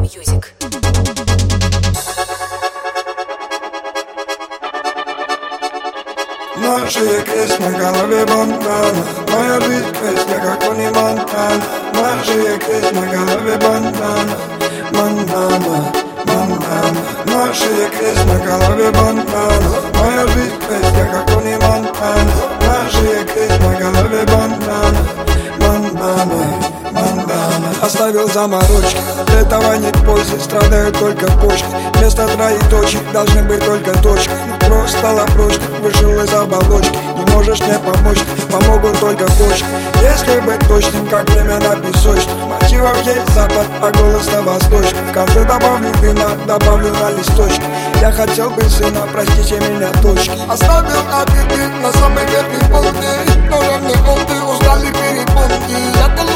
Music. Наши крест на голове бандана, моя жизнь песня, как Тони Монтана. Наши крест на голове бандана, бандана, бандана. Наши крест на голове бандана, моя жизнь песня, как Тони Монтана. Наши крест на голове бандана, бандана, бандана. Оставил заморочки, этого нет пользы, страдают только почки. Вместо троеточек должны быть только точки. Просто лапрошка, вышел из оболочки. Не можешь мне помочь, помогут только почки. Если быть точным, как время на песочке. Мотивов есть запад, а голос на восточке. В конце добавлю вина, добавлю на листочки. Я хотел бы сына, простите меня, точки. Оставил обиды на самой верхней полке. Но равные волны узнали перепонки.